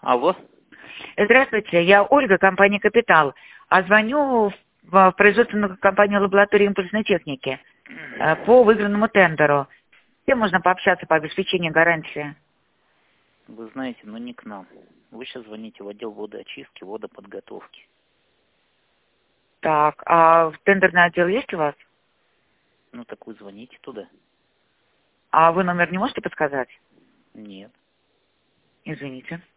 Алло? Здравствуйте, я Ольга, компания «Капитал». А звоню в производственную компанию лаборатории импульсной техники по выигранному тендеру. С кем можно пообщаться по обеспечению гарантии? Вы знаете, но не к нам. Вы сейчас звоните в отдел водоочистки, водоподготовки. Так, а тендерный отдел есть у вас? Ну так вы звоните туда. А вы номер не можете подсказать? Нет. Извините.